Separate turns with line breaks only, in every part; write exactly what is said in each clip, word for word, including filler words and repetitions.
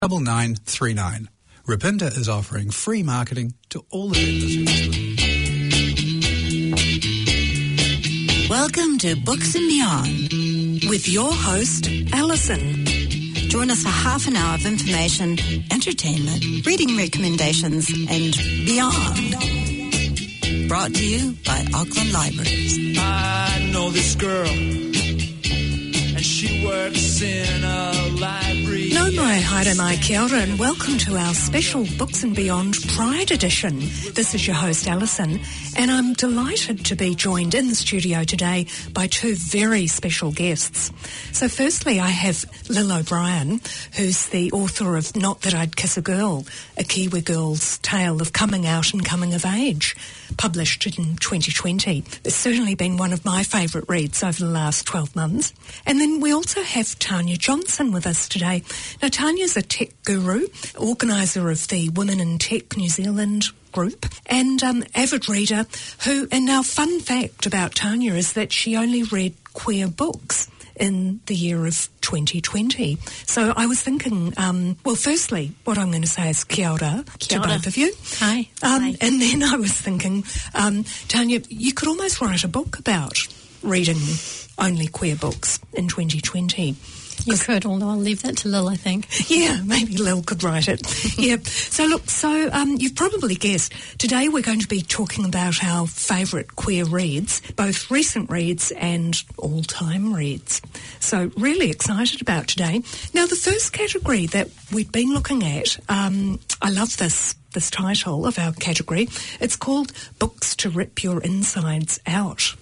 Double nine three nine. Rapinda is offering free marketing to all the vendors who listen.
Welcome to Books and Beyond with your host, Alison. Join us for half an hour of information, entertainment, reading recommendations, and beyond. Brought to you by Auckland Libraries.
I know this girl, and she works in a library.
No mai, haere mai, kia ora, and welcome to our special Books and Beyond Pride Edition. This is your host, Alison, and I'm delighted to be joined in the studio today by two very special guests. So firstly, I have Lil O'Brien, who's the author of Not That I'd Kiss a Girl, a Kiwi girl's tale of coming out and coming of age, published in twenty twenty. It's certainly been one of my favourite reads over the last twelve months. And then we also have Tanya Johnson with us today. Now, Tanya's a tech guru, organiser of the Women in Tech New Zealand group, and um, avid reader who, and now fun fact about Tanya is that she only read queer books in the year of twenty twenty. So I was thinking, um, well, firstly, what I'm going to say is kia ora
Kia
to
ora.
both of you.
Hi.
Um,
Hi.
And then I was thinking, um, Tanya, you could almost write a book about reading only queer books in twenty twenty.
You could, although I'll leave that to Lil, I think.
Yeah, maybe Lil could write it. Yeah. So look, so um, you've probably guessed, today we're going to be talking about our favourite queer reads, both recent reads and all-time reads. So really excited about today. Now, the first category that we've been looking at, um, I love this this title of our category. It's called Books to Rip Your Insides Out.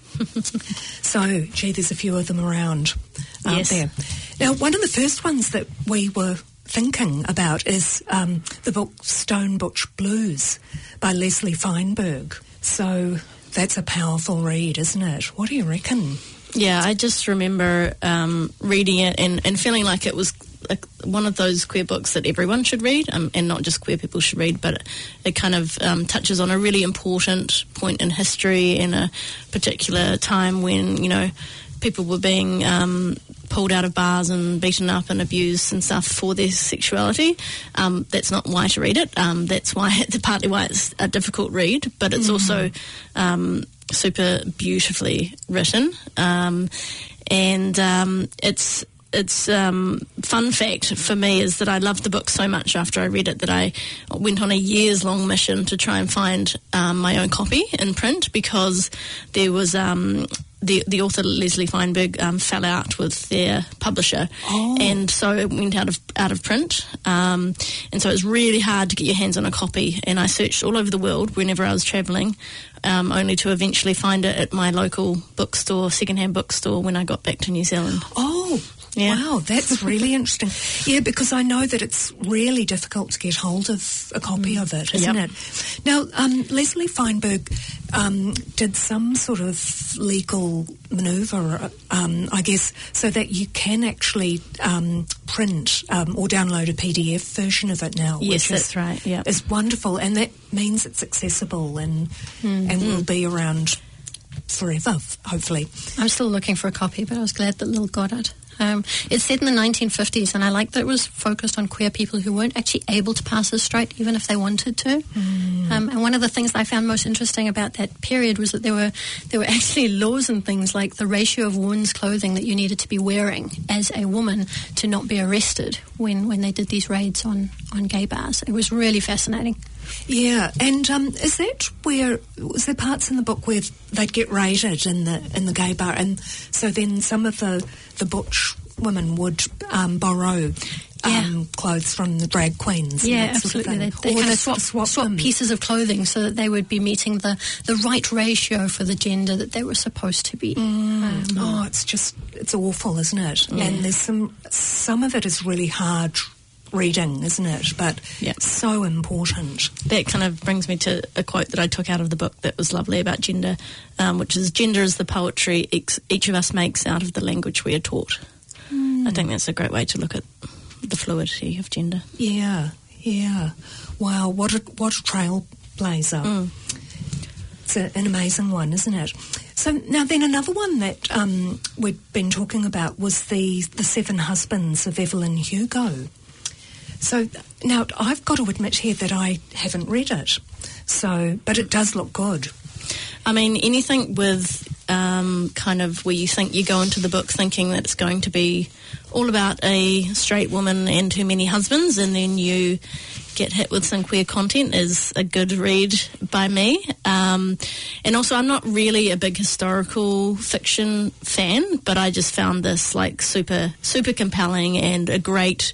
So, gee, there's a few of them around, aren't
Yes.
there? Now, one of the first ones that we were thinking about is um, the book Stone Butch Blues by Leslie Feinberg. So that's a powerful read, isn't it? What do you reckon?
Yeah, I just remember um, reading it and, and feeling like it was like one of those queer books that everyone should read, um, and not just queer people should read, but it, it kind of um, touches on a really important point in history in a particular time when, you know, people were being um, pulled out of bars and beaten up and abused and stuff for their sexuality. Um, that's not why to read it. Um, that's why it's partly why it's a difficult read, but it's mm. also um, super beautifully written. Um, and um, it's It's um, fun fact for me is that I loved the book so much after I read it that I went on a years-long mission to try and find um, my own copy in print, because there was um, the the author Leslie Feinberg um, fell out with their publisher,
oh.
and so it went out of out of print. Um, and so it was really hard to get your hands on a copy. And I searched all over the world whenever I was travelling, um, only to eventually find it at my local bookstore, secondhand bookstore, when I got back to New Zealand.
Oh.
Yeah.
Wow, that's really interesting. Yeah, because I know that it's really difficult to get hold of a copy mm. of it, isn't
yep.
it? Now, um, Leslie Feinberg um, did some sort of legal manoeuvre, um, I guess, so that you can actually um, print um, or download a P D F version of it now.
Yes,
which
that's
is,
right. Yeah,
it's wonderful, and that means it's accessible and
mm.
and
mm.
will be around forever, hopefully.
I'm still looking for a copy, but I was glad that Lil got it. Um, it's set in the nineteen fifties, and I like that it was focused on queer people who weren't actually able to pass as straight, even if they wanted to.
Mm.
Um, and one of the things I found most interesting about that period was that there were there were actually laws and things like the ratio of women's clothing that you needed to be wearing as a woman to not be arrested when, when they did these raids on, on gay bars. It was really fascinating.
Yeah, and um, is that where, was there parts in the book where they'd get raided in the in the gay bar, and so then some of the, the butch women would um, borrow
Yeah.
um, clothes from the drag queens?
Yeah,
and that sort of
absolutely.
thing?
They, they
Or
kind of
just
swap,
swap
swap
them?
pieces of clothing so that they would be meeting the, the right ratio for the gender that they were supposed to be.
Mm.
Um,
Oh, it's just, it's awful, isn't it?
Yeah.
And there's some, some of it is really hard reading, isn't it? But
Yeah.
so important.
That kind of brings me to a quote that I took out of the book that was lovely about gender, um, which is, "Gender is the poetry each, each of us makes out of the language we are taught." Mm. I think that's a great way to look at the fluidity of gender.
Yeah, yeah. Wow, what a, what a trailblazer.
Mm.
It's a, an amazing one, isn't it? So now then another one that um, we'd been talking about was the, the Seven Husbands of Evelyn Hugo, So now I've got to admit here that I haven't read it. So, but it does look good.
I mean, anything with um, kind of where you think you go into the book thinking that it's going to be all about a straight woman and too many husbands, and then you get hit with some queer content is a good read by me. Um, and also, I'm not really a big historical fiction fan, but I just found this like super, super compelling and a great,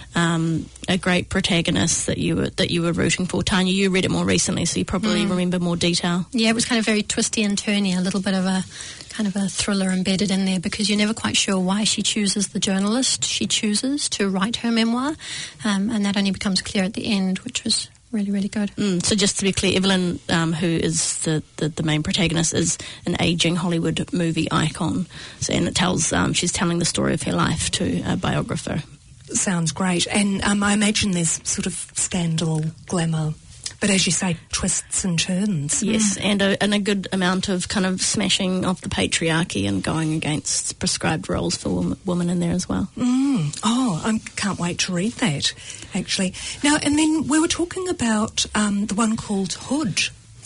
um, a great protagonist that you were that you were rooting for. Tanya, you read it more recently, so you probably mm. remember more detail.
Yeah, it was kind of very twisty and turny, a little bit of a kind of a thriller embedded in there, because you're never quite sure why she chooses the journalist she chooses to write her memoir, um, and that only becomes clear at the end, which was really, really good.
Mm, so just to be clear, Evelyn, um, who is the, the, the main protagonist, is an ageing Hollywood movie icon, so, and it tells um, she's telling the story of her life to a biographer.
Sounds great. And um, I imagine there's sort of scandal, glamour, but as you say, twists and turns.
Yes, mm. and, a, and a good amount of kind of smashing of the patriarchy and going against prescribed roles for women, women in there as well.
Mm. Oh, I can't wait to read that, actually. Now, and then we were talking about um, the one called Hood,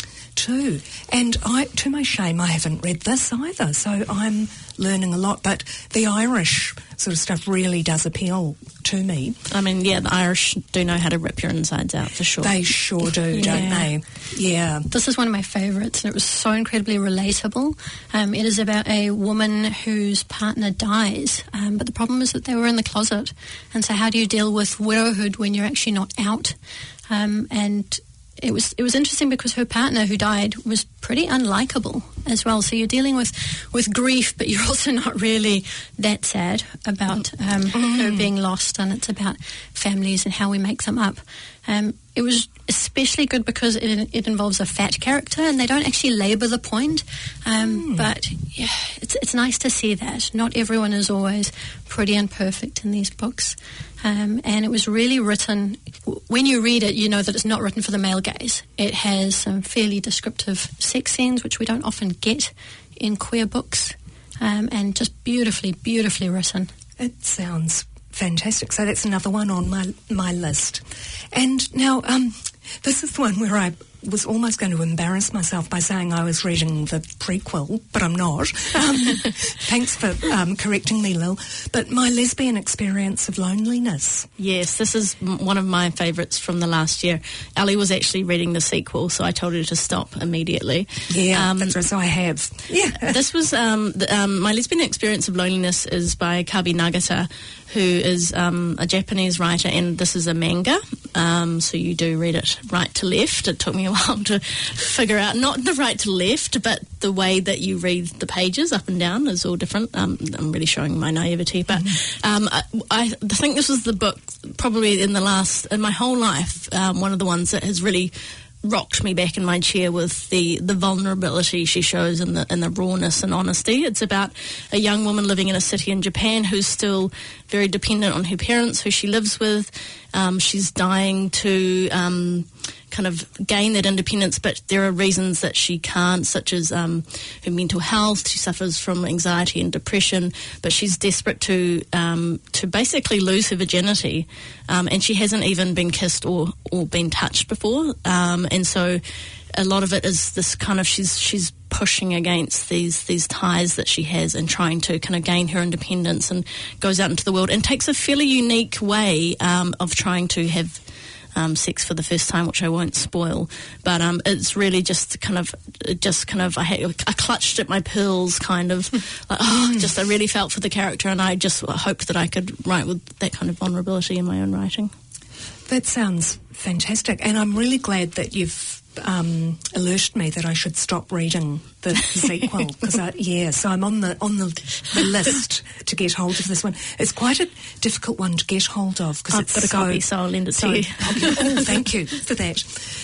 too. And I, to my shame, I haven't read this either, so I'm learning a lot. But the Irish sort of stuff really does appeal to me.
I mean, yeah, the Irish do know how to rip your insides out, for sure.
They sure do,
yeah.
don't they? Yeah.
This is one of my favourites, and it was so incredibly relatable. Um, it is about a woman whose partner dies, um, but the problem is that they were in the closet. And so how do you deal with widowhood when you're actually not out? Um, and It was it was interesting because her partner who died was pretty unlikable as well. So you're dealing with, with grief, but you're also not really that sad about um, mm. her being lost, and it's about families and how we make them up. Um, it was especially good because it, it involves a fat character, and they don't actually labour the point. Um, mm. But yeah, it's it's nice to see that. Not everyone is always pretty and perfect in these books. Um, and it was really written, when you read it, you know that it's not written for the male gaze. It has some fairly descriptive sex scenes, which we don't often get in queer books, um, and just beautifully, beautifully written.
It sounds fantastic. So that's another one on my my list. And now, um, this is the one where I was almost going to embarrass myself by saying I was reading the prequel, but I'm not. Um, thanks for um, correcting me, Lil. But My Lesbian Experience of Loneliness.
Yes, this is m- one of my favourites from the last year. Ali was actually reading the sequel, so I told her to stop immediately.
Yeah,
um,
that's right, so I have. Yeah.
This was, um, the, um, My Lesbian Experience of Loneliness is by Kabi Nagata, who is um, a Japanese writer, and this is a manga, um, so you do read it right to left. It took me a while to figure out, not the right to left, but the way that you read the pages up and down is all different. Um, I'm really showing my naivety, but um, I, I think this was the book probably in the last, in my whole life, um, one of the ones that has really rocked me back in my chair with the, the vulnerability she shows and the, and the rawness and honesty. It's about a young woman living in a city in Japan who's still very dependent on her parents, who she lives with. Um, she's dying to um, kind of gain that independence, but there are reasons that she can't, such as um, her mental health. She suffers from anxiety and depression, but she's desperate to um, to basically lose her virginity, um, and she hasn't even been kissed or, or been touched before, um, and so a lot of it is this kind of she's she's pushing against these these ties that she has and trying to kind of gain her independence, and goes out into the world and takes a fairly unique way um, of trying to have Um, sex for the first time, which I won't spoil, but um, it's really just kind of, just kind of, I, had, I clutched at my pearls, kind of, like, oh, just I really felt for the character, and I just hoped that I could write with that kind of vulnerability in my own writing.
That sounds fantastic, and I'm really glad that you've um, alerted me that I should stop reading the sequel, because yeah, so I'm on the on the, the list to get hold of this one. It's quite a difficult one to get hold of because it's
got a
so,
copy, so I'll lend it
so
to you.
Oh, thank you for that.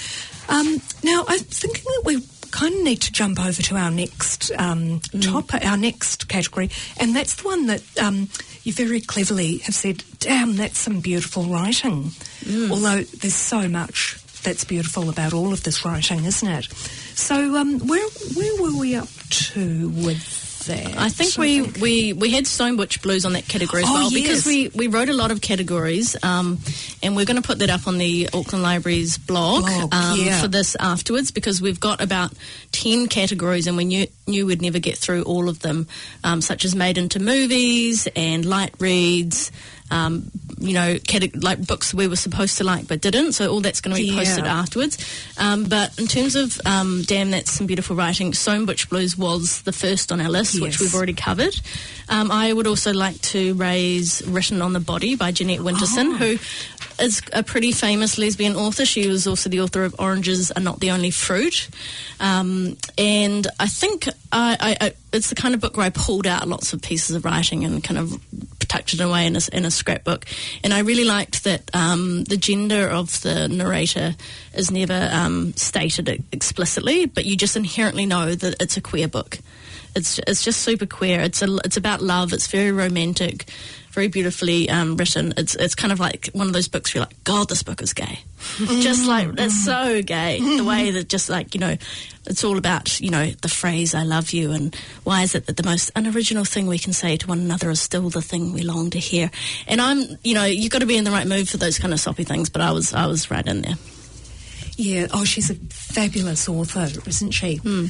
Um, now, I'm thinking that we kind of need to jump over to our next um, mm. top, our next category, and that's the one that um, you very cleverly have said, damn, that's some beautiful writing. Mm. Although there's so much that's beautiful about all of this writing, isn't it? So um, where where were we up to with that.
I think we, we, we had Stone Butch Blues on that category as
Oh,
well
yes.
because we, we wrote a lot of categories um, and we're going to put that up on the Auckland Library's blog,
Blog,
um,
yeah.
for this afterwards because we've got about ten categories and we knew, knew we'd never get through all of them, um, such as made into movies and light reads, um, you know, cate- like books we were supposed to like but didn't, so all that's going to be
Yeah.
posted afterwards. Um, but in terms of um, Damn, That's Some Beautiful Writing, Stone Butch Blues was the first on our list,
Yes.
which we've already covered. Um, I would also like to raise Written on the Body by Jeanette Winterson,
Oh.
who is a pretty famous lesbian author. She was also the author of Oranges Are Not the Only Fruit. Um, and I think I, I, I, it's the kind of book where I pulled out lots of pieces of writing and kind of tucked it away in a, in a scrapbook. And I really liked that um, the gender of the narrator is never um, stated explicitly, but you just inherently know that it's a queer book. It's it's just super queer. It's a, it's about love. It's very romantic, very beautifully um, written. It's it's kind of like one of those books where you're like, God, this book is gay. Just like, it's so gay. The way that just like, you know, it's all about, you know, the phrase, I love you, and why is it that the most unoriginal thing we can say to one another is still the thing we long to hear. And I'm, you know, you've got to be in the right mood for those kind of soppy things, but I was I was right in there.
Yeah, oh, she's a fabulous author, isn't she?
Mm.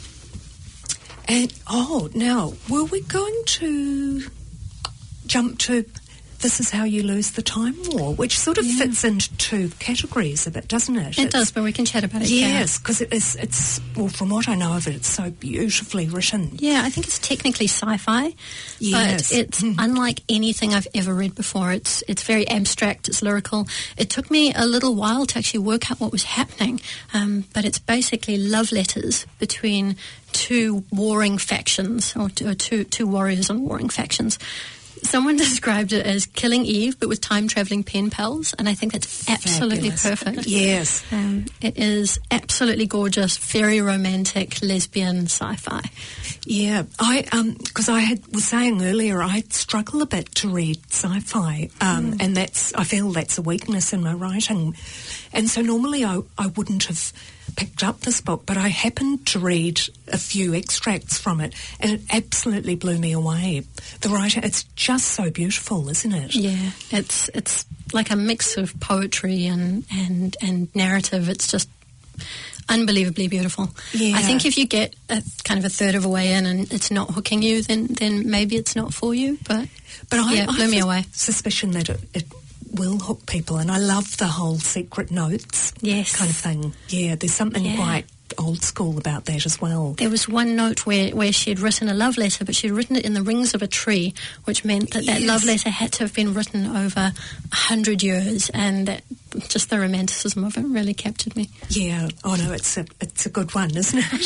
And, oh, now, were we going to jump to This Is How You Lose the Time War, which sort of
Yeah.
fits into two categories a bit, doesn't it?
It
It's-
does, but we can chat about it.
Yes, because it is, it's, well, from what I know of it, it's so beautifully written.
Yeah, I think it's technically sci-fi,
Yes.
but it's
Mm.
unlike anything I've ever read before. It's it's very abstract, it's lyrical. It took me a little while to actually work out what was happening, um, but it's basically love letters between two warring factions, or, two, or two, two warriors on warring factions. Someone described it as killing Eve, but with time-travelling pen pals, and I think that's absolutely
Fabulous.
perfect.
Yes.
Um, it is absolutely gorgeous, very romantic, lesbian sci-fi.
Yeah, I um because I had was saying earlier I struggle a bit to read sci-fi, um, and that's I feel that's a weakness in my writing, and so normally I I wouldn't have picked up this book, but I happened to read a few extracts from it, and it absolutely blew me away. The writing, it's just so beautiful, isn't it?
Yeah, it's it's like a mix of poetry and and and narrative. It's just unbelievably beautiful.
Yeah.
I think if you get a kind of a third of a way in and it's not hooking you, then then maybe it's not for you. But
But I,
yeah,
I
blew
have
me
a
away.
suspicion that it, it will hook people, and I love the whole secret notes
Yes.
kind of thing. Yeah, there's something
Yeah.
quite old school about that as well.
There was one note where, where she had written a love letter, but she'd written it in the rings of a tree, which meant that that
Yes.
love letter had to have been written over a hundred years, and that just the romanticism of it really captured me.
Yeah, oh no, it's a it's a good one, isn't it?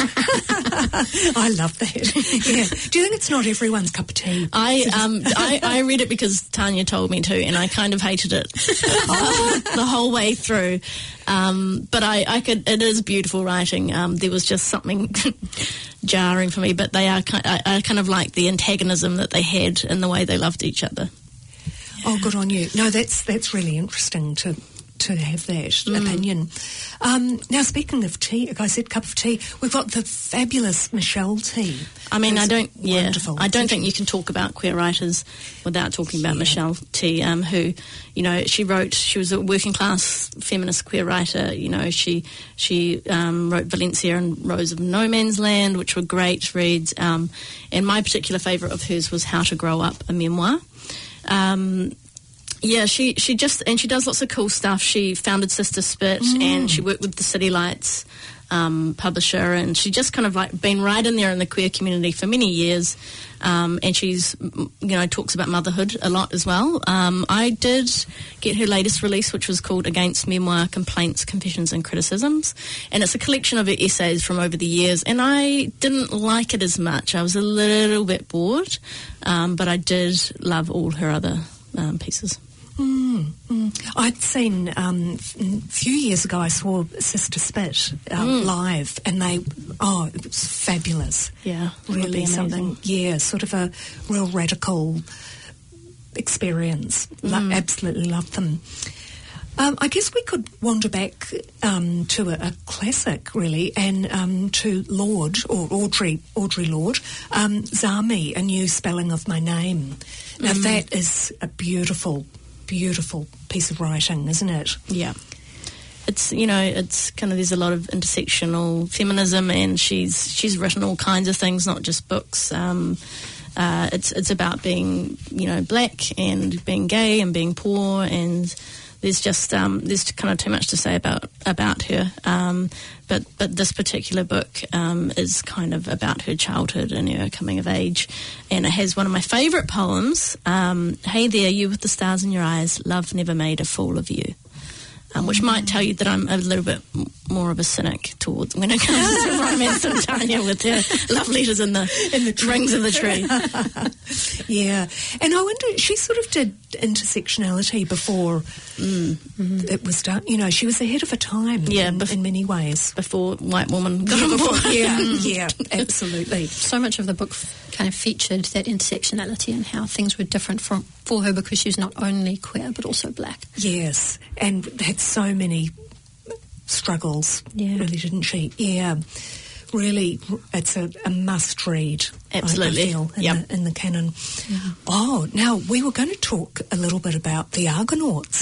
I love that. Yeah. Do you think it's not everyone's cup of tea?
I um I, I read it because Tanya told me to, and I kind of hated it the whole way through. Um, but I, I could. It is beautiful writing. Um, there was just something jarring for me, but they are. ki- I, I kind of like the antagonism that they had and the way they loved each other.
Oh, good on you. No, that's that's really interesting to to have that
Mm.
opinion. Um, now, speaking of tea, like I said, cup of tea, we've got the fabulous Michelle Tea.
I mean, I
It's
don't. Yeah,
wonderful.
I don't think you can talk about queer writers without talking about
Yeah.
Michelle T. Um, who, you know, she wrote. She was a working class feminist queer writer. You know, she she um, wrote Valencia and Rose of No Man's Land, which were great reads. Um, and my particular favourite of hers was How to Grow Up, a memoir. Um, Yeah, she, she just, and she does lots of cool stuff. She founded Sister Spit and she worked with the City Lights um, publisher, and she just kind of like been right in there in the queer community for many years. Um, and she's, m- you know, talks about motherhood a lot as well. Um, I did get her latest release, which was called Against Memoir, Complaints, Confessions and Criticisms. And it's a collection of her essays from over the years. And I didn't like it as much. I was a little bit bored, um, but I did love all her other um, pieces.
Mm, mm. I'd seen um, f- a few years ago. I saw Sister Spit um,
Mm.
live, and they oh, it was fabulous.
Yeah, it would be
really
amazing.
something. Yeah, sort of a real radical experience. Lo-
Mm.
absolutely loved them. Um, I guess we could wander back um, to a, a classic, really, and um, to Lorde, or Audrey Audrey Lorde, um, Zami, A New Spelling of My Name. Now,
Mm.
that is a beautiful, beautiful piece of writing, isn't it?
Yeah. It's, you know, it's kind of, there's a lot of intersectional feminism, and she's she's written all kinds of things, not just books. Um, uh, it's it's about being, you know, black and being gay and being poor, and there's just um, there's kind of too much to say about about her. Um, but but this particular book um, is kind of about her childhood and her coming of age, and it has one of my favourite poems. Um, Hey there, you with the stars in your eyes, love never made a fool of you. Um, which might tell you that I'm a little bit m- more of a cynic towards when it comes to romance than Tanya with her love letters in the in the rings of the tree.
Yeah, and I wonder, she sort of did intersectionality before
Mm.
mm. it was done. You know, she was ahead of her time
Yeah,
in,
bef-
in many ways.
Before white woman got
Yeah,
on
before-
board.
yeah, yeah, absolutely.
So much of the book f- kind of featured that intersectionality and how things were different from, for her because she was not only queer but also black.
Yes, and had so many struggles,
Yeah.
really, didn't she? Yeah, really, it's a, a must read. I-
Absolutely.
I feel, in,
Yep.
the, in the canon. Oh, now we were going to talk a little bit about the Argonauts.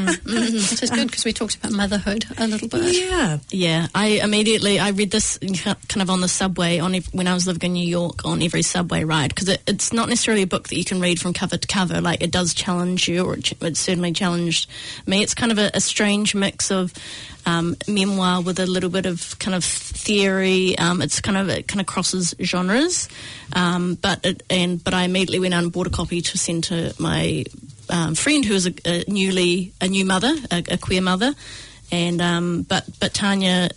Which is good because we talked about motherhood a little bit.
Yeah,
Yeah, I immediately, I read this kind of on the subway on ev- when I was living in New York, on every subway ride, because it, it's not necessarily a book that you can read from cover to cover. Like, it does challenge you, or it, ch- it certainly challenged me. It's kind of a, a strange mix of um, memoir with a little bit of kind of theory. Um, it's kind of, it kind of crosses genres. Um, but it, and but I immediately went out and bought a copy to send to my um, friend who was a, a newly a new mother, a, a queer mother, and um, but but Tanya,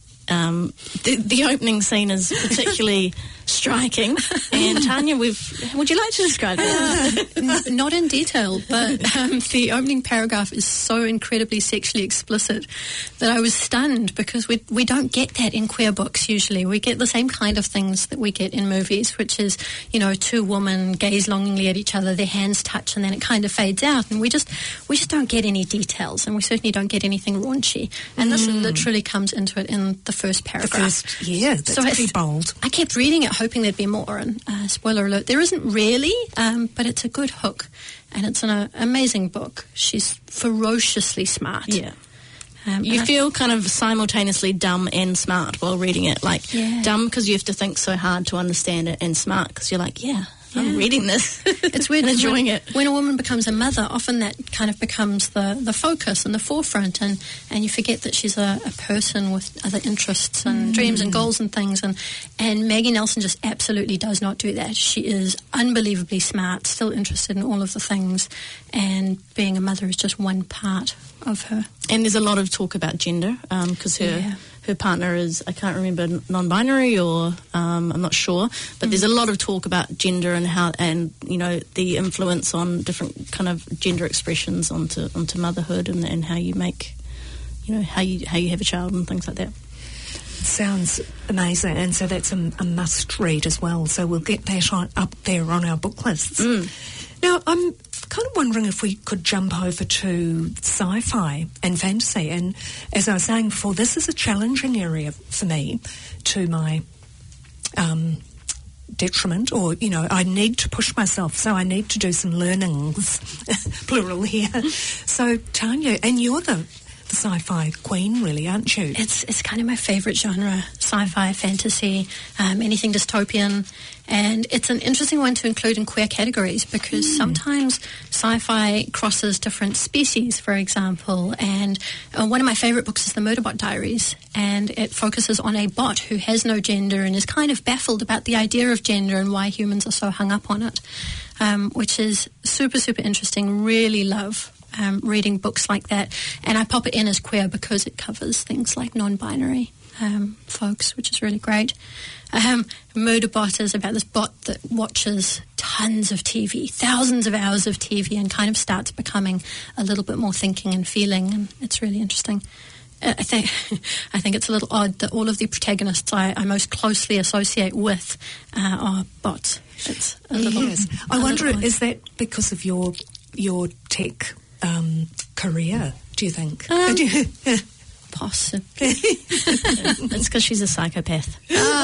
um, the, the opening scene is particularly striking. And Tanya, we've would you like to describe it?
N- Not in detail, but um, the opening paragraph is so incredibly sexually explicit that I was stunned because we we don't get that in queer books usually. We get the same kind of things that we get in movies, which is, you know, two women gaze longingly at each other, their hands touch, and then it kind of fades out. And we just we just don't get any details, and we certainly don't get anything raunchy. And this literally comes into it in the first
the
paragraph.
first, yeah, that's
So
pretty
it's-
bold.
I kept reading it hoping there'd be more, and uh, spoiler alert, there isn't really, um, but it's a good hook, and it's an uh, amazing book. She's ferociously smart.
Yeah.
Um,
You
and I-
feel kind of simultaneously dumb and smart while reading it. Like,
Yeah.
dumb because you have to think so hard to understand it, and smart because you're like, yeah, I'm
Yeah.
reading this.
It's weird.
and
'cause
enjoying
when,
it.
When a woman becomes a mother, often that kind of becomes the, the focus and the forefront, and, and you forget that she's a, a person with other interests and dreams and goals and things. And, and Maggie Nelson just absolutely does not do that. She is unbelievably smart, still interested in all of the things, and being a mother is just one part of her.
And there's a lot of talk about gender because her
Yeah.
her partner is, I can't remember, non-binary or um, I'm not sure, but there's a lot of talk about gender and how, and you know, the influence on different kind of gender expressions onto onto motherhood and, and how you make, you know, how you how you have a child and things like that.
Sounds amazing, and so that's a, a must read as well. So we'll get that on, up there on our book lists. Now, I'm kind of wondering if we could jump over to sci-fi and fantasy. And as I was saying before, this is a challenging area for me, to my um, detriment, or, you know, I need to push myself, so I need to do some learnings, plural here. So, Tanya, and you're the, the sci-fi queen, really, aren't you?
It's it's kind of my favourite genre, sci-fi, fantasy, um, anything dystopian. And it's an interesting one to include in queer categories because mm. sometimes sci-fi crosses different species, for example. And uh, one of my favourite books is The Murderbot Diaries, and it focuses on a bot who has no gender and is kind of baffled about the idea of gender and why humans are so hung up on it, um, which is super, super interesting. Really love um, reading books like that. And I pop it in as queer because it covers things like non-binary um, folks, which is really great. Um, Murderbot is about this bot that watches tons of T V, thousands of hours of T V, and kind of starts becoming a little bit more thinking and feeling, and it's really interesting. Uh, I think I think it's a little odd that all of the protagonists I, I most closely associate with uh, are bots. It's a little.
Yes, I
a
wonder,
little odd.
is that because of your your tech um, career?
do you think?
Um,
Do you-
Possibly.
It's because she's a psychopath.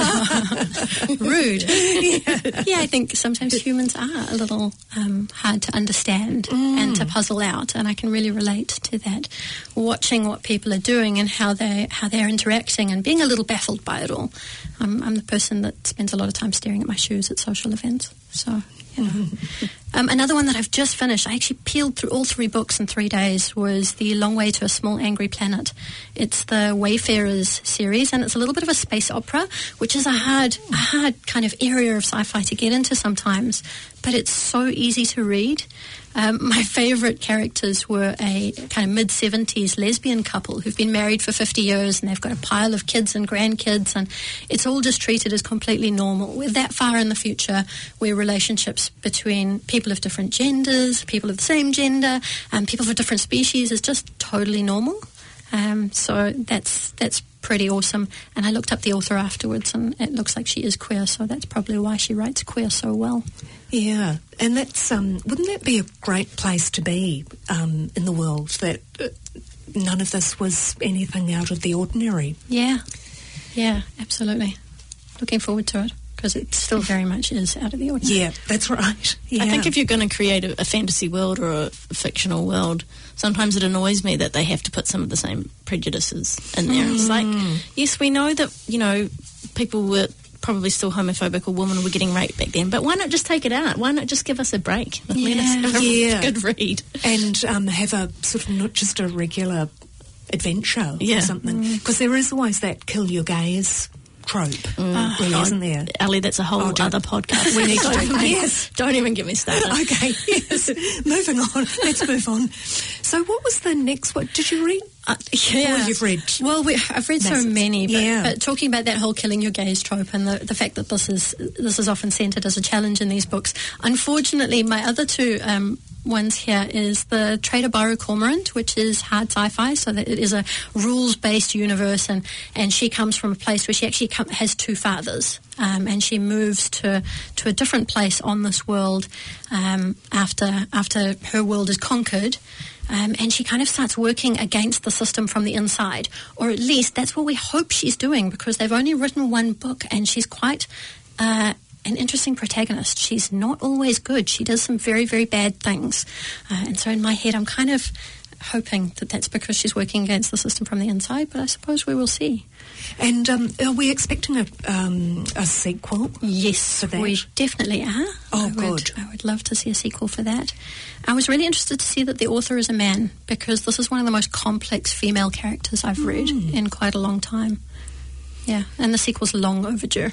Rude. Yeah. yeah, I think sometimes humans are a little um, hard to understand
Mm.
and to puzzle out, and I can really relate to that. Watching what people are doing and how they how they're interacting and being a little baffled by it all. I'm, I'm the person that spends a lot of time staring at my shoes at social events. So, you know. Um, another one that I've just finished, I actually peeled through all three books in three days, was The Long Way to a Small Angry Planet. It's the Wayfarers series, and it's a little bit of a space opera, which is a hard, a hard kind of area of sci-fi to get into sometimes, but it's so easy to read. Um, my favourite characters were a kind of mid-seventies lesbian couple who've been married for fifty years, and they've got a pile of kids and grandkids, and it's all just treated as completely normal. We're that far in the future where relationships between people of different genders, people of the same gender, and people of different species is just totally normal. Um, so that's that's pretty awesome. And I looked up the author afterwards, and it looks like she is queer, so that's probably why she writes queer so well.
Yeah, and that's um, wouldn't that be a great place to be um, in the world, that uh, none of this was anything out of the ordinary?
Yeah, yeah, absolutely. Looking forward to it, because it still very much is out of the ordinary.
Yeah, that's right. Yeah.
I think if you're going to create a, a fantasy world or a fictional world, sometimes it annoys me that they have to put some of the same prejudices in there.
Mm.
It's like, yes, we know that, you know, people were probably still homophobic or women were getting raped back then, but why not just take it out? Why not just give us a break? Let us have a
Yeah.
good read.
and um, have a sort of not just a regular adventure
Yeah.
or something, because there is always that kill your gays trope,
Mm.
really,
Oh,
isn't there?
Ali, that's a whole
Oh, don't-
other podcast.
We need to
Don't
do-
even-
yes.
Don't even get me started.
Okay, yes. Moving on. Let's move on. So what was the next one? Did you read?
Uh, yeah.
Well, you've read
Well, we, I've read so
masses.
many, but,
Yeah.
but talking about that whole killing your gays trope and the, the fact that this is this is often centred as a challenge in these books. Unfortunately, my other two um, ones here is the Trader Baru Cormorant, which is hard sci-fi, so that it is a rules-based universe, and, and she comes from a place where she actually come, has two fathers, um, and she moves to to a different place on this world um, after after her world is conquered. Um, and she kind of starts working against the system from the inside, or at least that's what we hope she's doing, because they've only written one book, and she's quite uh, an interesting protagonist. She's not always good. She does some very, very bad things. Uh, and so in my head, I'm kind of hoping that that's because she's working against the system from the inside, but I suppose we will see.
And um, are we expecting a um, a sequel?
Yes,
for that?
we definitely are.
Oh,
I would,
good.
I would love to see a sequel for that. I was really interested to see that the author is a man, because this is one of the most complex female characters I've read
Mm.
in quite a long time. Yeah, and the sequel's long overdue.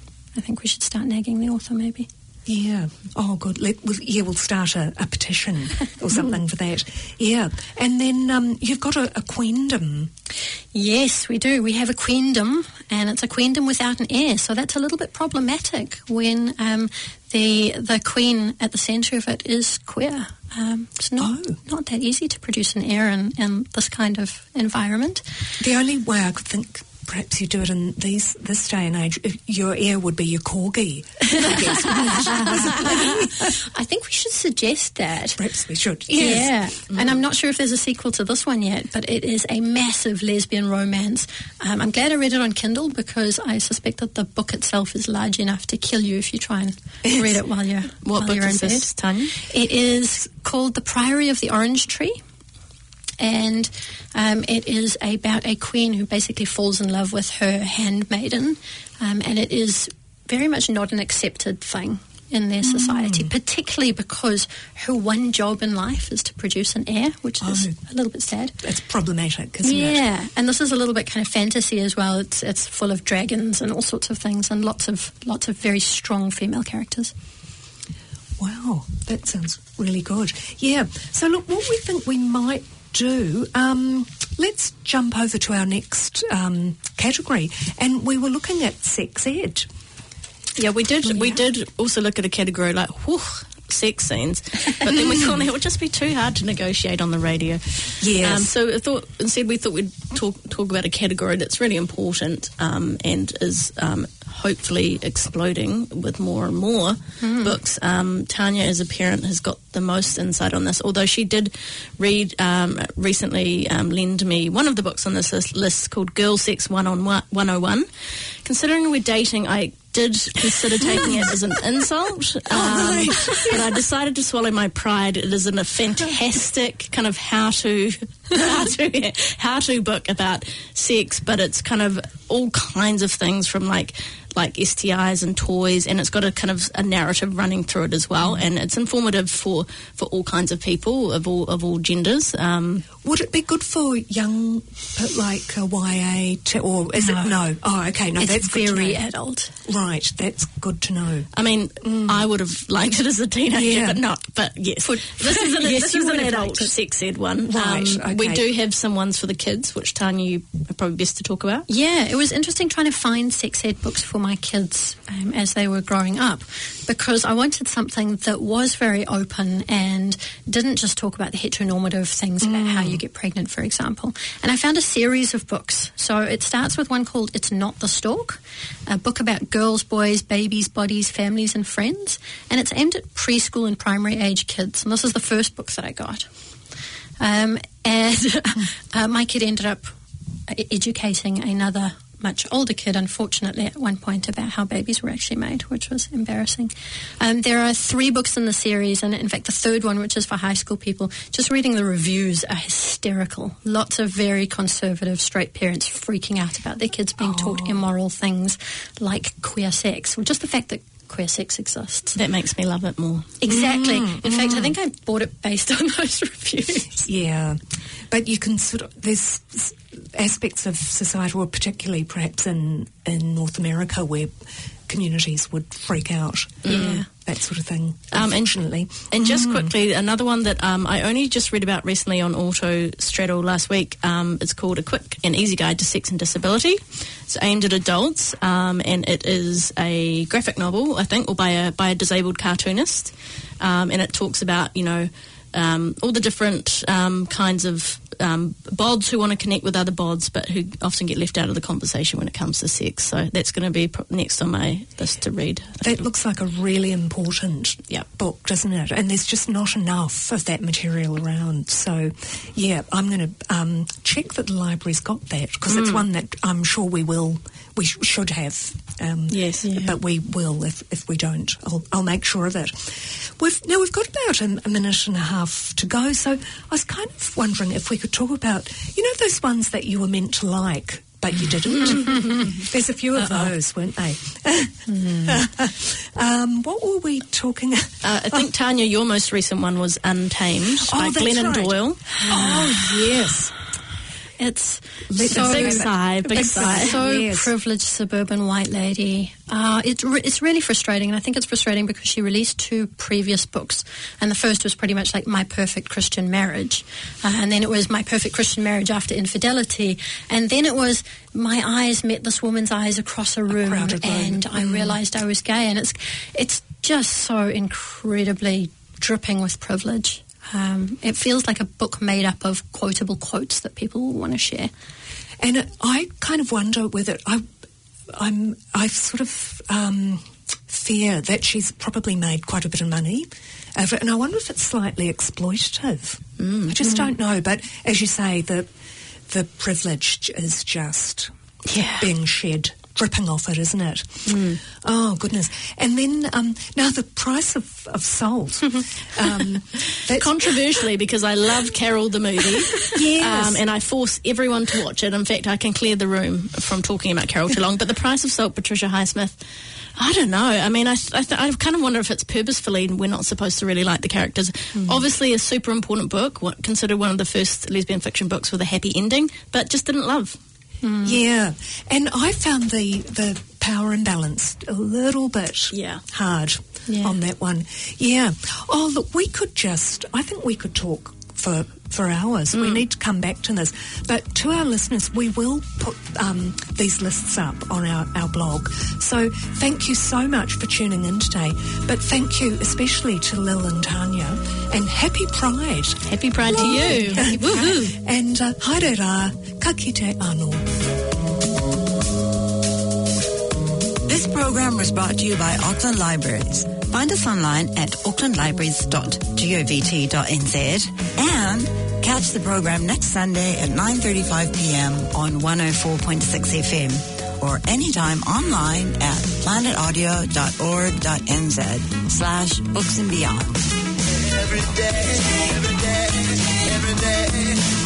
I think we should start nagging the author, maybe.
Yeah. Oh, good. Let, we'll, yeah, we'll start a, a petition or something for that. Yeah. And then um, you've got a, a queendom.
Yes, we do. We have a queendom, and it's a queendom without an heir, so that's a little bit problematic when um, the the queen at the centre of it is queer. Um, it's not
Oh.
not that easy to produce an heir in, in this kind of environment.
The only way I could think perhaps you do it in these this day and age, if your heir would be your corgi, I guess.
I think we should suggest that.
Perhaps we should.
Yeah, and I'm not sure if there's a sequel to this one yet, but it is a massive lesbian romance. Um, I'm glad I read it on Kindle, because I suspect that the book itself is large enough to kill you if you try and read it while you're
What
while
book
you're in
is
bed.
this, Tanya?
It is called The Priory of the Orange Tree. And um, it is about a queen who basically falls in love with her handmaiden, um, and it is very much not an accepted thing in their society, particularly because her one job in life is to produce an heir, which is
Oh.
a little bit sad.
That's problematic, isn't it?
Yeah, and this is a little bit kind of fantasy as well. It's it's full of dragons and all sorts of things, and lots of lots of very strong female characters.
Wow, that sounds really good. Yeah. So look, what we think we might do, um, let's jump over to our next um, category, and we were looking at sex ed.
Yeah, we did. We did also look at a category like whew, sex scenes, but then we thought it would just be too hard to negotiate on the radio.
Yes.
Um, so I thought instead we thought we'd talk talk about a category that's really important um, and is um, hopefully exploding with more and more mm. books. Um, Tanya, as a parent, has got the most insight on this, although she did read um, recently, um, lend me one of the books on this list, list called Girl Sex one oh one. Considering we're dating, I did consider taking it as an insult, um, oh, but I decided to swallow my pride. It is a fantastic kind of how-to how to how to book about sex, but it's kind of all kinds of things from like like S T Is and toys, and it's got a kind of a narrative running through it as well, and it's informative for, for all kinds of people of all of all genders. Um,
Would it be good for young, like a Y A, to, or is
no.
it no? Oh, okay, no,
it's
that's
very adult.
Right, that's good to know.
I mean, mm. I would have liked it as a teenager,
yeah.
but not. But yes,
for,
this is an,
yes,
this is an adult
liked
sex ed one.
Right,
um,
okay.
We do have some ones for the kids, which Tanya, you are probably best to talk about.
Yeah, it was interesting trying to find sex ed books for my kids um, as they were growing up, because I wanted something that was very open and didn't just talk about the heteronormative things mm. about how you get pregnant, for example. And I found a series of books. So it starts with one called It's Not the Stalk, a book about girls, boys, babies, bodies, families and friends. And it's aimed at preschool and primary age kids. And this is the first book that I got. Um, and uh, my kid ended up educating another much older kid, unfortunately, at one point about how babies were actually made, which was embarrassing. Um, there are three books in the series, and in fact the third one, which is for high school people, just reading the reviews are hysterical. Lots of very conservative straight parents freaking out about their kids being oh. taught immoral things like queer sex, or just the fact that queer sex exists.
That makes me love it more.
Exactly.
Mm,
in
mm.
fact, I think I bought it based on those reviews.
Yeah. But you can sort of, there's aspects of society, or particularly perhaps in, in North America, where communities would freak out.
Yeah.
That sort of thing,
um,
unfortunately.
And, and just mm. quickly, another one that um, I only just read about recently on Auto Straddle last week. Um, it's called A Quick and Easy Guide to Sex and Disability. It's aimed at adults, um, and it is a graphic novel, I think, or by a by a disabled cartoonist. Um, and it talks about, you know, um, all the different um, kinds of um, bods who want to connect with other bods, but who often get left out of the conversation when it comes to sex. So that's going to be pro- next on my list to read.
That looks like a really important
yep.
book, doesn't it? And there's just not enough of that material around. So, yeah, I'm going to um, check that the library's got that, because mm. it's one that I'm sure we will, we sh- should have. Um,
yes, yeah.
But we will if, if we don't. I'll, I'll make sure of it. We've, now, we've got about a, a minute and a half to go, so I was kind of wondering if we could talk about, you know, those ones that you were meant to like, but you didn't. There's a few of Uh-oh. those, weren't they? mm. um, what were we talking about?
Uh, I think, Tanya, your most recent one was Untamed
oh,
by Glennon
right.
Doyle.
Oh, yes.
It's
so big sigh, big sigh.
So
yes.
privileged suburban white lady. Uh, it, re- it's really frustrating, and I think it's frustrating because she released two previous books, and the first was pretty much like My Perfect Christian Marriage, uh, and then it was My Perfect Christian Marriage After Infidelity, and then it was My Eyes Met This Woman's Eyes Across a Room,
a
and
room.
I
Mm.
realised I was gay, and it's it's just so incredibly dripping with privilege. Um, it feels like a book made up of quotable quotes that people want to share.
And it, I kind of wonder whether I, I'm, I sort of um, fear that she's probably made quite a bit of money over it, and I wonder if it's slightly exploitative.
Mm.
I just
mm.
don't know. But as you say, the the privilege is just
yeah.
being shed. Dripping off it, isn't it?
Mm.
Oh, goodness. And then, um, now the price of, of salt. um, that's
Controversially, because I love Carol the movie.
Yes.
Um, and I force everyone to watch it. In fact, I can clear the room from talking about Carol too long. But The Price of Salt, Patricia Highsmith, I don't know. I mean, I, I, th- I kind of wonder if it's purposefully we're not supposed to really like the characters. Mm. Obviously, a super important book, what, considered one of the first lesbian fiction books with a happy ending, but just didn't love.
Mm. Yeah, and I found the, the power imbalance a little bit
yeah.
hard
yeah.
on that one. Yeah. Oh, look, we could just, I think we could talk for for hours. Mm. We need to come back to this. But to our listeners, we will put um, these lists up on our, our blog. So thank you so much for tuning in today. But thank you especially to Lil and Tanya. And happy Pride.
Happy Pride to you.
Happy Pride. And uh, haere rā, ka kite anō.
This This program was brought to you by Auckland Libraries. Find us online at auckland libraries dot govt dot n z and catch the program next Sunday at nine thirty-five p.m. on one oh four point six F M or anytime online at planetaudio dot org dot n z slash books and beyond.
Every day, every day, every day.